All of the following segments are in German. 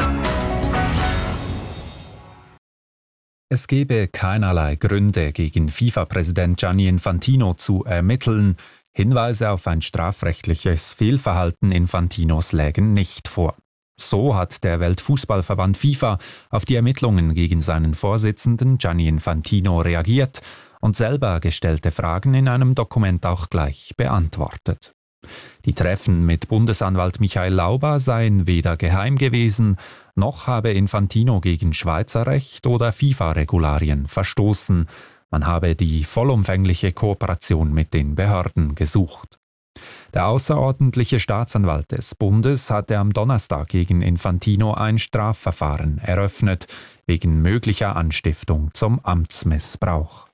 Es gebe keinerlei Gründe, gegen FIFA-Präsident Gianni Infantino zu ermitteln. Hinweise auf ein strafrechtliches Fehlverhalten Infantinos lägen nicht vor. So hat der Weltfußballverband FIFA auf die Ermittlungen gegen seinen Vorsitzenden Gianni Infantino reagiert und selber gestellte Fragen in einem Dokument auch gleich beantwortet. Die Treffen mit Bundesanwalt Michael Lauber seien weder geheim gewesen, noch habe Infantino gegen Schweizer Recht oder FIFA-Regularien verstoßen. Man habe die vollumfängliche Kooperation mit den Behörden gesucht. Der außerordentliche Staatsanwalt des Bundes hatte am Donnerstag gegen Infantino ein Strafverfahren eröffnet, wegen möglicher Anstiftung zum Amtsmissbrauch.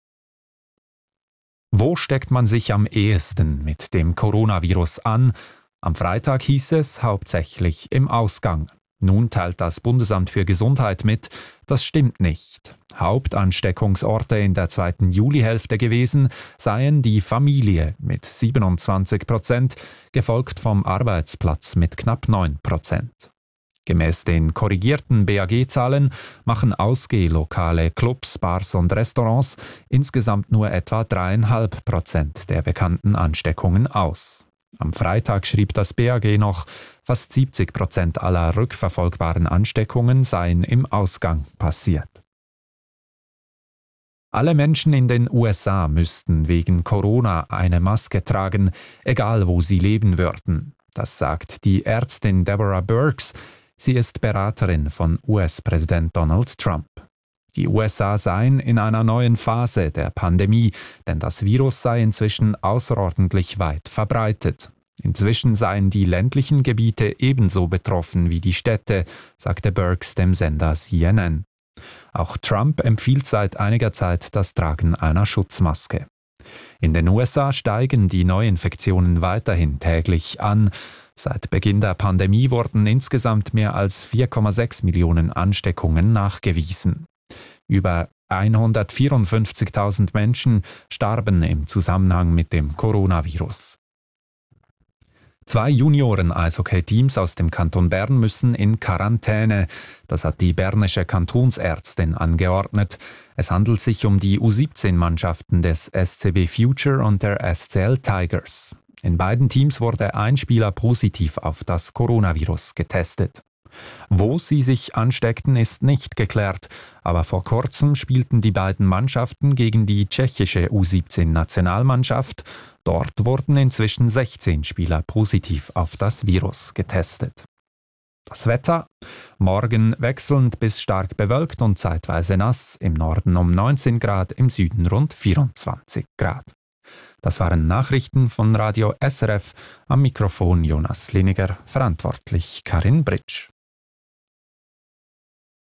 Wo steckt man sich am ehesten mit dem Coronavirus an? Am Freitag hieß es hauptsächlich im Ausgang. Nun teilt das Bundesamt für Gesundheit mit, das stimmt nicht. Hauptansteckungsorte in der zweiten Julihälfte gewesen seien die Familie mit 27%, gefolgt vom Arbeitsplatz mit knapp 9%. Gemäß den korrigierten BAG-Zahlen machen Ausgehlokale, Clubs, Bars und Restaurants insgesamt nur etwa 3,5% der bekannten Ansteckungen aus. Am Freitag schrieb das BAG noch, fast 70% aller rückverfolgbaren Ansteckungen seien im Ausgang passiert. Alle Menschen in den USA müssten wegen Corona eine Maske tragen, egal wo sie leben würden. Das sagt die Ärztin Deborah Birx. Sie ist Beraterin von US-Präsident Donald Trump. Die USA seien in einer neuen Phase der Pandemie, denn das Virus sei inzwischen außerordentlich weit verbreitet. Inzwischen seien die ländlichen Gebiete ebenso betroffen wie die Städte, sagte Birx dem Sender CNN. Auch Trump empfiehlt seit einiger Zeit das Tragen einer Schutzmaske. In den USA steigen die Neuinfektionen weiterhin täglich an. Seit Beginn der Pandemie wurden insgesamt mehr als 4,6 Millionen Ansteckungen nachgewiesen. Über 154.000 Menschen starben im Zusammenhang mit dem Coronavirus. 2 Junioren-Eishockey-Teams aus dem Kanton Bern müssen in Quarantäne. Das hat die bernische Kantonsärztin angeordnet. Es handelt sich um die U17-Mannschaften des SCB Future und der SCL Tigers. In beiden Teams wurde ein Spieler positiv auf das Coronavirus getestet. Wo sie sich ansteckten, ist nicht geklärt, aber vor kurzem spielten die beiden Mannschaften gegen die tschechische U17-Nationalmannschaft. Dort wurden inzwischen 16 Spieler positiv auf das Virus getestet. Das Wetter: Morgen wechselnd bis stark bewölkt und zeitweise nass, im Norden um 19 Grad, im Süden rund 24 Grad. Das waren Nachrichten von Radio SRF, am Mikrofon Jonas Liniger, verantwortlich Karin Britsch.